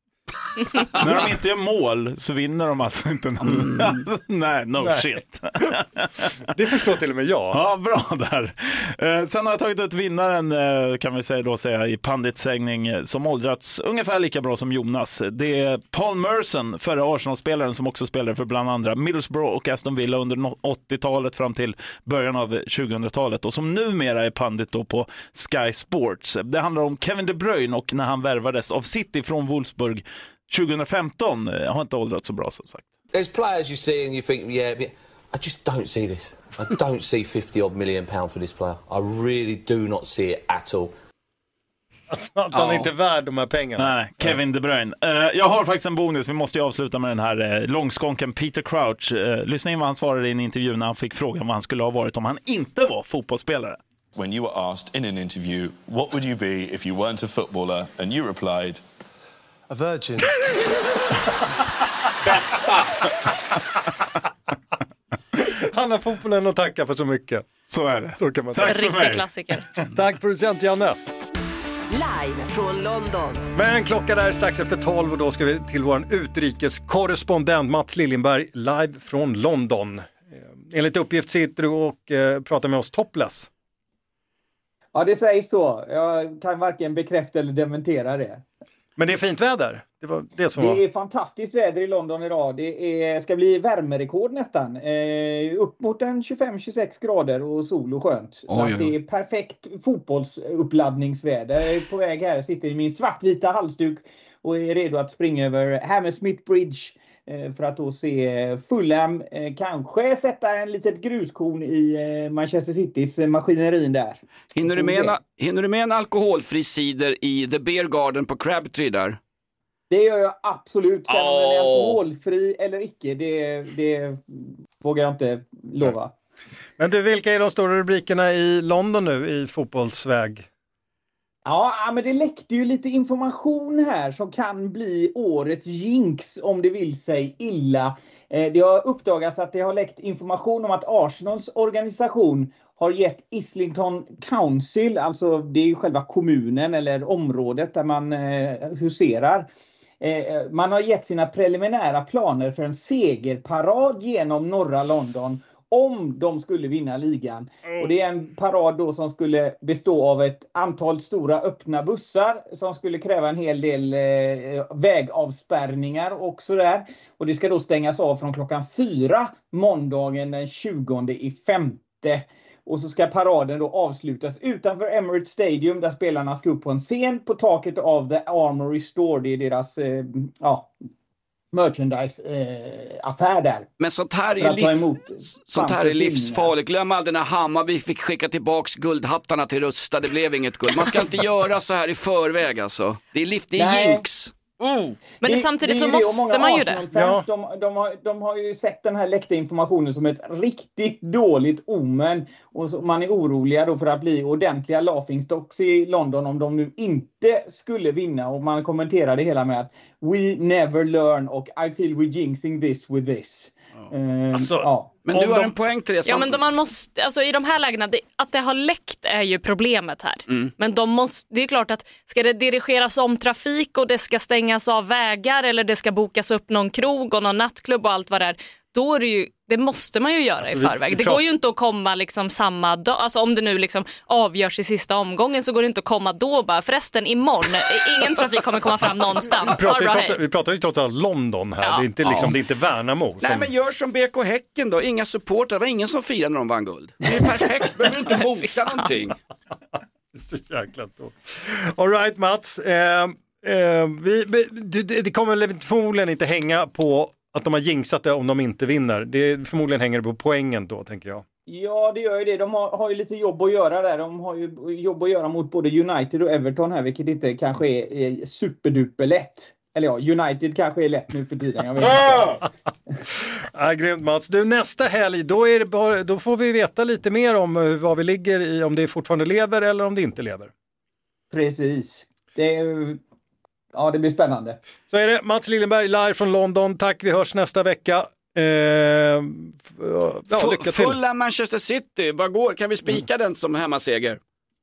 När de inte gör mål så vinner de alltså inte. Mm. Nej, no Nej. shit. Det förstår till och med jag. Ja, bra där. Eh, sen har jag tagit ut vinnaren eh, kan vi säga då säga i panditsägning eh, som åldrats ungefär lika bra som Jonas. Det är Paul Merson, förre Arsenal-spelaren som också spelade för bland andra Middlesbrough och Aston Villa under åttiotalet fram till början av tjugohundratalet och som numera är pandit då på Sky Sports. Det handlar om Kevin De Bruyne och när han värvades av City från Wolfsburg tjugohundrafemton har inte åldrats så bra som sagt. There's players you see and you think, yeah, I just don't see this. I don't see fifty odd million pound for this player. I really do not see it at all. Alltså, att han ja. inte är värd de här pengarna. Nej, Kevin De Bruyne. Uh, jag har faktiskt en bonus, vi måste ju avsluta med den här uh, långskånken Peter Crouch. Uh, lyssna in vad han svarade i en intervju när han fick frågan vad han skulle ha varit om han inte var fotbollsspelare. When you were asked in an interview, what would you be if you weren't a footballer? And you replied... A virgin. Bästa! Han har fotbollen att tacka för så mycket. Så är det. Så kan man Tack säga. för mig. Riktig klassiker. Tack producent Janne. Live från London. Men klockan är strax efter tolv och då ska vi till vår utrikeskorrespondent Mats Liljenberg live från London. Enligt uppgift sitter du och eh, pratar med oss topless. Ja, det sägs så. Jag kan varken bekräfta eller dementera det. Men det är fint väder. Det, var det, som det var... är fantastiskt väder i London idag. Det är, ska bli värmerekord nästan. Eh, upp mot en tjugofem till tjugosex grader och sol och skönt. Så oj, oj. Det är perfekt fotbollsuppladdningsväder. Jag är på väg här, sitter i min svartvita halsduk och är redo att springa över Hammersmith Bridge. För att då se Fulham eh, kanske sätta en litet gruskorn i eh, Manchester Citys eh, maskinerin där. Hinner du, med en, hinner du med en alkoholfri cider i The Beer Garden på Crabtree där? Det gör jag absolut. Sen om Oh. den är alkoholfri eller icke, det, det vågar jag inte lova. Men du, vilka är de stora rubrikerna i London nu i fotbollsväg? Ja, men det läckte ju lite information här som kan bli årets jinx om det vill sig illa. Det har uppdagats att det har läckt information om att Arsenals organisation har gett Islington Council, alltså det är ju själva kommunen eller området där man eh, huserar. Eh, man har gett sina preliminära planer för en segerparad genom norra London om de skulle vinna ligan. Och det är en parad då som skulle bestå av ett antal stora öppna bussar som skulle kräva en hel del eh, vägavspärrningar och sådär. Och det ska då stängas av från klockan fyra måndagen den tjugonde i femte. Och så ska paraden då avslutas utanför Emirates Stadium där spelarna ska upp på en scen på taket av The Armory Store. Det är deras eh, ja, merchandise-affär eh, där. Men sånt här är, liv... sånt här är livsfarligt. Glöm aldrig när Hammarby fick skicka tillbaks guldhattarna till Rusta. Det blev inget guld. Man ska inte göra så här i förväg alltså. Det är, liv... det är jinx. Mm. Men det, samtidigt det så måste man ju det. Ja. De, de, har, de har ju sett den här läckta informationen som ett riktigt dåligt omen. Och så, man är oroliga då för att bli ordentliga laughingstocks i London om de nu inte skulle vinna. Och man kommenterar det hela med att we never learn och I feel we jinxing this with this. Uh, alltså, ja. Men du har en poäng till det. Ja, men de, man måste, alltså, i de här lägena, det, att det har läckt är ju problemet här. Mm. Men de måste, det är klart att ska det dirigeras om trafik och det ska stängas av vägar eller det ska bokas upp någon krog och någon nattklubb och allt vad det är, då är det ju, det måste man ju göra alltså, i förväg. Vi, vi det går ju inte att komma liksom samma dag, alltså om det nu liksom avgörs i sista omgången så går det inte att komma då bara, förresten imorgon, ingen trafik kommer komma fram någonstans. Vi pratar ju trots, vi pratar ju trots allt London här, ja. det, är inte liksom, ja. det är inte Värnamo. Som... Nej men gör som B K Häcken då, inga supportrar, det var ingen som firade när de vann guld. Det är perfekt, behöver inte mota någonting. Så jäkla då. All right Mats, eh, eh, vi, det, det kommer förmodligen inte hänga på att de har jinxat det om de inte vinner. Det förmodligen hänger det på poängen då, tänker jag. Ja, det gör ju det. De har, har ju lite jobb att göra där. De har ju jobb att göra mot både United och Everton här, vilket inte kanske är, är superduper lätt. Eller ja, United kanske är lätt nu för tiden. Jag vet inte. Ja, grymt Mats. Du, nästa helg, då, är det bara, då får vi veta lite mer om vad vi ligger i, om det fortfarande lever eller om det inte lever. Precis. Det är... Ja, det blir spännande. Så är det. Mats Liljenberg live från London. Tack, vi hörs nästa vecka. Eh, ja, lycka till. Fulla Manchester City, vad går? Kan vi spika mm. den som hemmaseger?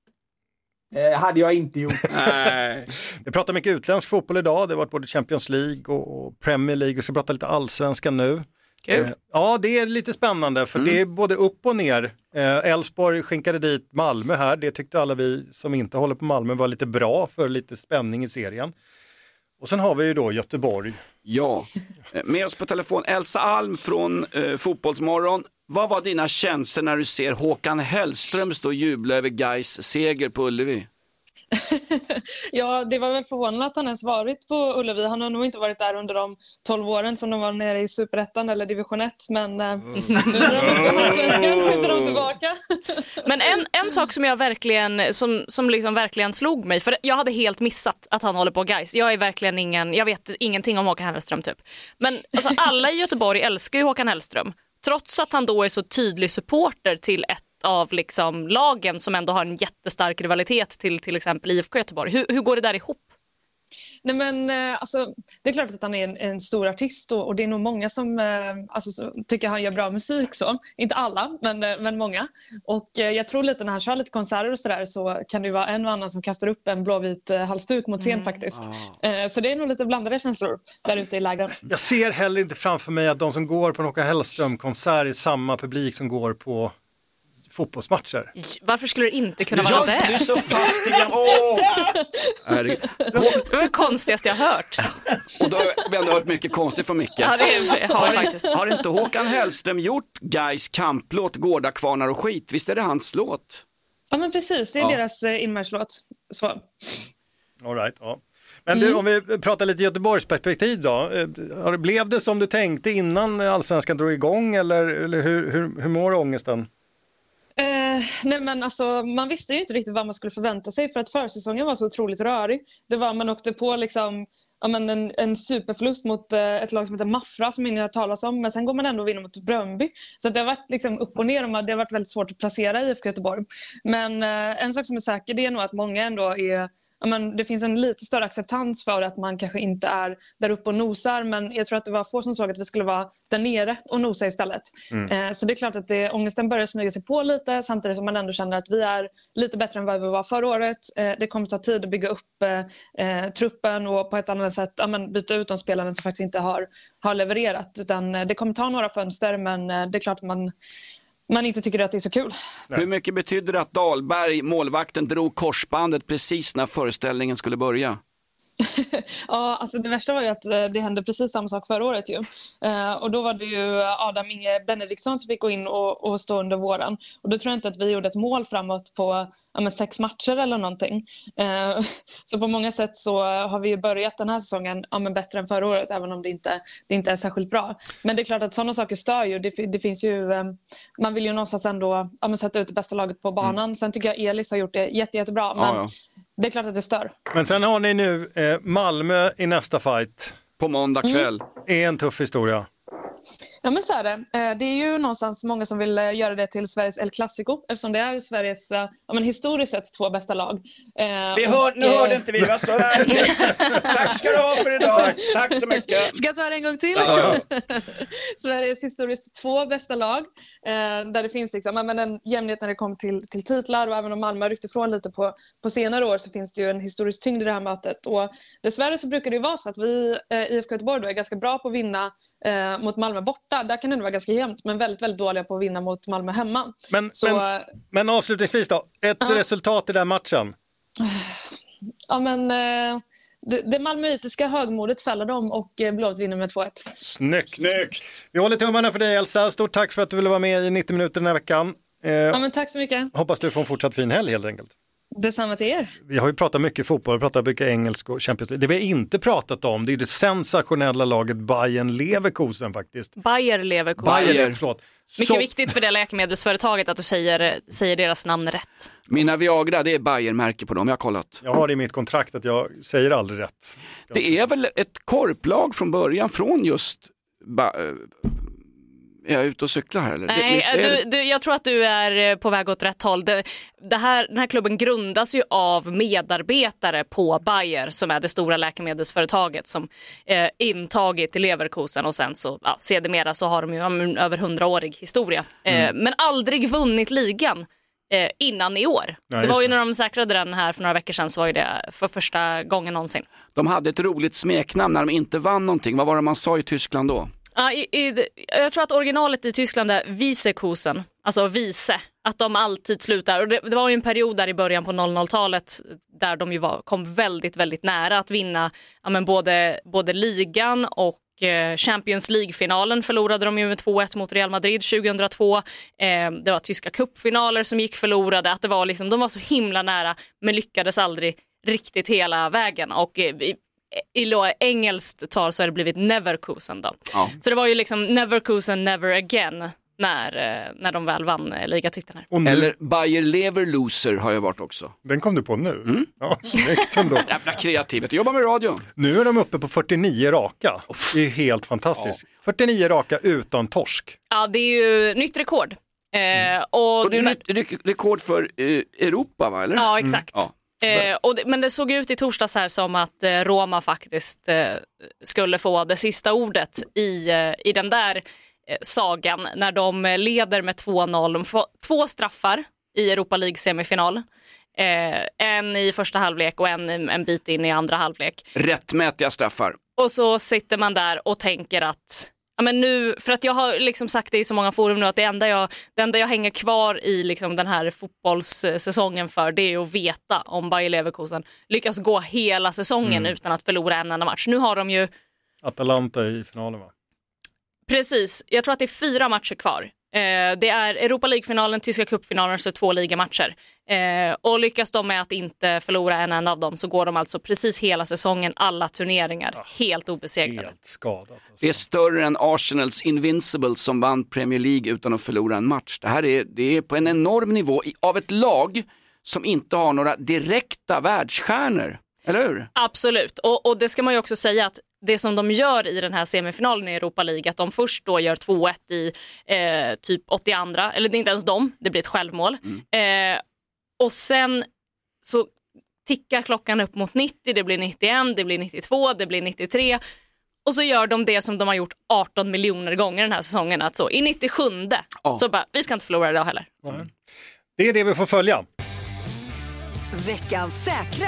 Eh, hade jag inte gjort. Nej. Vi pratar mycket utländsk fotboll idag. Det har varit både Champions League och, och Premier League. Vi ska prata lite allsvenska nu. Kul. Eh, ja, det är lite spännande för mm. det är både upp och ner. Elfsborg eh, skinkade dit Malmö här. Det tyckte alla vi som inte håller på Malmö var lite bra för lite spänning i serien. Och sen har vi ju då Göteborg. Ja, med oss på telefon Elsa Alm från eh, Fotbollsmorgon. Vad var dina känslor när du ser Håkan Hellström stå och jubla över Gais seger på Ullevi? Ja, det var väl förvånande att han ens varit på Ullevi. Han har nog inte varit där under de tolv åren som de var nere i Superettan eller Division ett. Men eh, nu är de tillbaka. Men en, en sak som jag verkligen som, som liksom verkligen slog mig, för jag hade helt missat att han håller på Gais. Jag är verkligen ingen, jag vet ingenting om Håkan Hellström typ. Men alltså, alla i Göteborg älskar ju Håkan Hellström. Trots att han då är så tydlig supporter till ett av liksom lagen som ändå har en jättestark rivalitet till till exempel I F K Göteborg. Hur, hur går det där ihop? Nej men alltså, det är klart att han är en, en stor artist och, och det är nog många som eh, alltså, tycker han gör bra musik så. Inte alla, men, men många. Och eh, jag tror lite när han kör lite konserter och sådär så kan det ju vara en och annan som kastar upp en blåvit eh, halsduk mot scen mm. faktiskt. Ah. Eh, så det är nog lite blandade känslor där ute i lägren. Jag ser heller inte framför mig att de som går på en Håkan Hellström-konsert är samma publik som går på fotbollsmatcher. Varför skulle det inte kunna vara ja, det? Du är så fast i det. Åh! Det var det konstigaste jag hört. Och då har vi ändå hört mycket konstigt från Micke. Ja, det är, har, har, faktiskt. har inte Håkan Hellström gjort Gais kamplåt Gårdakvarnar och skit? Visst är det hans låt? Ja, men precis. Det är ja. deras inmarschlåt. Så. All right, ja. Men du, mm. om vi pratar lite Göteborgs perspektiv då. Blev det som du tänkte innan Allsvenskan drog igång? Eller, eller hur, hur, hur mår ångesten? Eh, Eh, nej men alltså, man visste ju inte riktigt vad man skulle förvänta sig för att försäsongen var så otroligt rörig. Det var, man åkte på liksom, ja, men en, en superförlust mot eh, ett lag som heter Mafra som ingen har talat om, men sen går man ändå och vinner mot Bröndby. Så det har varit liksom upp och ner och det har varit väldigt svårt att placera I F K Göteborg. Men eh, en sak som är säker, det är nog att många ändå är... Ja, men det finns en lite större acceptans för att man kanske inte är där uppe och nosar, men jag tror att det var få som såg att vi skulle vara där nere och nosa istället. Mm. Eh, så det är klart att det, ångesten börjar smyga sig på lite samtidigt som man ändå känner att vi är lite bättre än vad vi var förra året. Eh, det kommer ta tid att bygga upp eh, truppen och på ett annat sätt ja, men byta ut de spelarna som faktiskt inte har, har levererat. Utan eh, det kommer ta några fönster, men eh, det är klart att man man inte tycker att det är så kul. Nej. Hur mycket betyder det att Dahlberg, målvakten, drog korsbandet precis när föreställningen skulle börja? Ja, alltså det värsta var ju att det hände precis samma sak förra året ju. Eh, och då var det ju Adam Inge Benediktsson som fick gå in och, och stå under våren. Och då tror jag inte att vi gjorde ett mål framåt på ja, men sex matcher eller någonting. Eh, så på många sätt så har vi ju börjat den här säsongen ja, men bättre än förra året, även om det inte, det inte är särskilt bra. Men det är klart att sådana saker stör ju. Det, det finns ju eh, man vill ju någonstans ändå ja, men sätta ut det bästa laget på banan. Mm. Sen tycker jag Elis har gjort det jätte, jättebra. Men ja, ja. Det är klart att det stör. Men sen har ni nu eh, Malmö i nästa fight. På måndag kväll. Mm. Är en tuff historia. Ja men så är det. Det är ju någonstans många som vill göra det till Sveriges El Clasico eftersom det är Sveriges ja, men historiskt sett två bästa lag. Vi hör, nu hörde inte vi vad så här. Tack ska du ha för idag. Tack så mycket. Ska jag ta det en gång till? Ja. Sveriges historiskt två bästa lag där det finns liksom, men en jämnhet när det kommer till, till titlar och även om Malmö ryckte ifrån lite på, på senare år så finns det ju en historisk tyngd i det här mötet och dessvärre så brukar det ju vara så att vi I F K Göteborg då är ganska bra på att vinna eh, mot Malmö borta. Där kan det vara ganska jämnt men väldigt, väldigt dåliga på att vinna mot Malmö hemma. Men, så, men, men avslutningsvis då, ett uh, resultat i den matchen? Ja men eh, det, det malmöitiska högmodet fäller dem och eh, Blåvitt vinner med två ett. Snyggt. Snyggt! Vi håller tummarna för dig Elsa, stort tack för att du ville vara med i nittio minuter den här veckan. Eh, ja men tack så mycket. Hoppas du får en fortsatt fin helg helt enkelt. Detsamma till er. Vi har ju pratat mycket fotboll, pratat mycket engelsk och Champions League. Det vi har inte pratat om, det är det sensationella laget Bayern Leverkusen faktiskt. Bayer Leverkusen. Bayer, förlåt. Mycket Så... viktigt för det läkemedelsföretaget att du säger, säger deras namn rätt. Mina Viagra, det är Bayer-märke på dem, jag har kollat. Jag har det i mitt kontrakt att jag säger aldrig rätt. Det är väl ett korplag från början från just... Ba- Är jag ute och cyklar här? Eller? Nej, det, du, du, jag tror att du är på väg åt rätt håll. Det, det här, den här klubben grundas ju av medarbetare på Bayer som är det stora läkemedelsföretaget som eh, intagit i Leverkusen och sen så ja, sedermera så har de ju en över hundraårig historia. Eh, mm. Men aldrig vunnit ligan eh, innan i år. Ja, det var ju det. När de säkrade den här för några veckor sedan så var det för första gången någonsin. De hade ett roligt smeknamn när de inte vann någonting. Vad var det man sa i Tyskland då? Ja, i, i, jag tror att originalet i Tyskland är Visekusen, alltså vice, att de alltid slutar. Och det, det var ju en period där i början på noll noll-talet där de ju var, kom väldigt, väldigt nära att vinna ja, men både, både ligan och eh, Champions League-finalen förlorade de ju med två ett mot Real Madrid tjugohundratvå. Eh, det var tyska cupfinaler som gick förlorade. Att det var liksom, de var så himla nära men lyckades aldrig riktigt hela vägen. Och eh, i engelskt tal så har det blivit Neverkusen då. Ja. Så det var ju liksom Neverkusen never again när, när de väl vann ligatiteln här. Nu... Eller Bayer Leverloser har jag varit också. Den kom du på nu? Mm. Ja, snyggt ändå. Jävla kreativet, jag jobbar med radio. Nu är de uppe på fyrtionio raka. Uff. Det är helt fantastiskt. Ja. fyrtionio raka utan torsk. Ja, det är ju nytt rekord. Mm. Eh, och, och det är men... nytt rekord för eh, Europa va? Eller? Ja, exakt. Mm. Ja. Eh, och det, men det såg ut i torsdags här som att eh, Roma faktiskt eh, skulle få det sista ordet i, eh, i den där eh, sagan när de leder med två noll. De får två straffar i Europa League semifinal. Eh, en i första halvlek och en en bit in i andra halvlek. Rättmätiga straffar. Och så sitter man där och tänker att ja, men nu, för att jag har liksom sagt det i så många forum nu att det enda jag, det enda jag hänger kvar i liksom den här fotbollssäsongen för det är att veta om Bayer Leverkusen lyckas gå hela säsongen mm. utan att förlora en enda match. Nu har de ju Atalanta i finalen va? Precis, jag tror att det är fyra matcher kvar Eh, det är Europa League-finalen, tyska cupfinalen, så två ligamatcher. Eh, och lyckas de med att inte förlora en enda av dem så går de alltså precis hela säsongen, alla turneringar, ja, helt obesegrade. Helt skadat. Alltså. Det är större än Arsenals Invincibles som vann Premier League utan att förlora en match. Det här är, det är på en enorm nivå av ett lag som inte har några direkta världsstjärnor, eller hur? Absolut, och, och det ska man ju också säga att det som de gör i den här semifinalen i Europa League, att de först då gör två ett i eh, typ åttiotvå, eller det är inte ens de, det blir ett självmål. Mm. Eh, och sen så tickar klockan upp mot nittio, det blir nittioen, det blir nittiotvå, det blir nittiotre. Och så gör de det som de har gjort arton miljoner gånger den här säsongen. Alltså i nittiosju oh. så bara, vi ska inte förlora idag heller. Mm. Det är det vi får följa. Veckans säkra.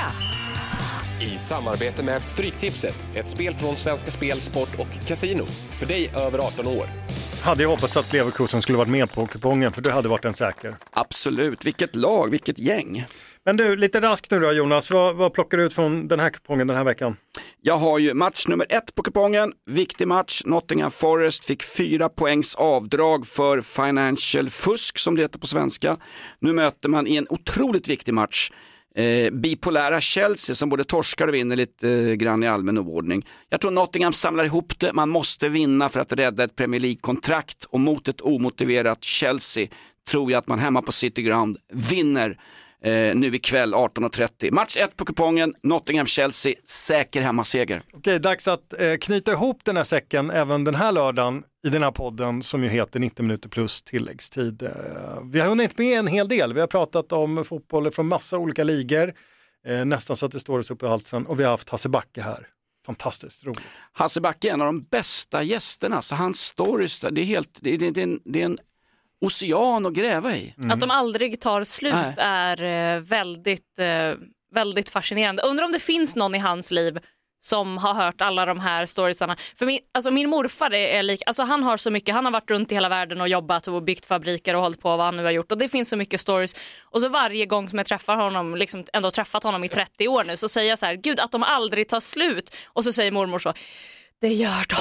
I samarbete med Stryktipset, ett spel från Svenska Spel, Sport och Casino. För dig över arton år. Hade jag hoppats att Leverkusen skulle varit med på kupongen, för det hade varit en säker. Absolut, vilket lag, vilket gäng. Men du, lite raskt nu då Jonas, vad, vad plockar du ut från den här kupongen den här veckan? Jag har ju match nummer ett på kupongen, viktig match. Nottingham Forest fick fyra poängs avdrag för financial fusk som det heter på svenska. Nu möter man i en otroligt viktig match Eh, bipolära Chelsea som både torskar och vinner lite eh, grann i allmän oordning. Jag tror Nottingham samlar ihop det. Man måste vinna för att rädda ett Premier League-kontrakt, och mot ett omotiverat Chelsea tror jag att man hemma på City Ground vinner eh, nu ikväll arton och trettio. Match ett på kupongen, Nottingham-Chelsea, säker hemmaseger. Okej, dags att eh, knyta ihop den här säcken även den här lördagen i den här podden som ju heter nittio minuter plus tilläggstid. Eh, vi har hunnit med en hel del. Vi har pratat om fotboll från massa olika ligor. Eh, nästan så att det står oss upp i halsen. Och vi har haft Hasse Backe här. Fantastiskt roligt. Hasse Backe är en av de bästa gästerna. Så hans stories, det är, helt, det är, det är, en, det är en ocean att gräva i. Mm. Att de aldrig tar slut Nej. är väldigt, väldigt fascinerande. Undrar om det finns någon i hans liv som har hört alla de här storiesarna. För min, alltså min morfar är lik, alltså han har så mycket, han har varit runt i hela världen och jobbat och byggt fabriker och hållit på vad han nu har gjort, och det finns så mycket stories. Och så varje gång som jag träffar honom, liksom ändå träffat honom i trettio år nu, så säger jag så här, gud att de aldrig tar slut. Och så säger mormor så, det gör de.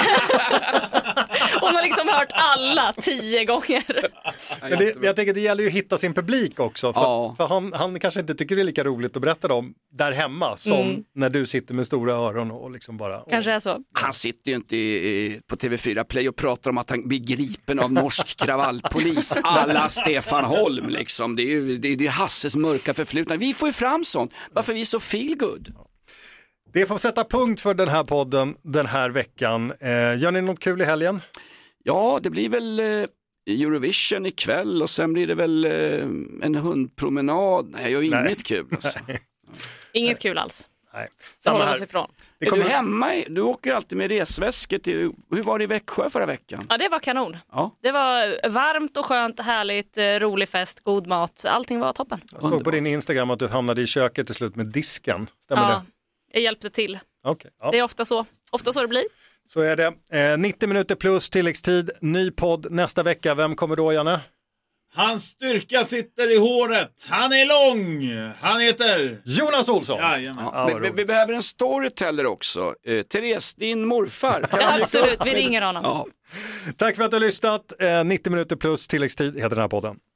Hon har liksom hört alla tio gånger. Men det, jag tänker det gäller ju att hitta sin publik också. För, ja. för han, han kanske inte tycker det är lika roligt att berätta dem där hemma som mm. när du sitter med stora öron och liksom bara... Kanske och... är så. Han sitter ju inte i, på T V fyra Play och pratar om att han blir gripen av norsk kravallpolis. Alla Stefan Holm liksom. Det är ju det är, det är Hasses mörka förflutna. Vi får ju fram sånt. Varför vi är så feel good. Det får sätta punkt för den här podden den här veckan. Eh, gör ni något kul i helgen? Ja, det blir väl eh, Eurovision ikväll och sen blir det väl eh, en hundpromenad. Nej, jag gör inget kul. Alltså. Inget kul alls. Nej. Så håller oss ifrån. Är kommer... du hemma? Du åker ju alltid med resväskor till... Hur var det i Växjö förra veckan? Ja, det var kanon. Ja. Det var varmt och skönt, härligt, rolig fest, god mat. Allting var toppen. Jag såg på din Instagram att du hamnade i köket till slut med disken. Stämmer ja. det? Jag hjälpte till. Okay, ja. Det är ofta så. Ofta så det blir. Så är det. Eh, nittio minuter plus tilläggstid. Ny podd nästa vecka. Vem kommer då, Janne? Hans styrka sitter i håret. Han är lång. Han heter... Jonas Olsson. Ja, ja, vi, vi behöver en storyteller också. Eh, Therese, din morfar. Ja, absolut, vi ringer honom. Ja. Tack för att du har lyssnat. Eh, nittio minuter plus tilläggstid heter den här podden.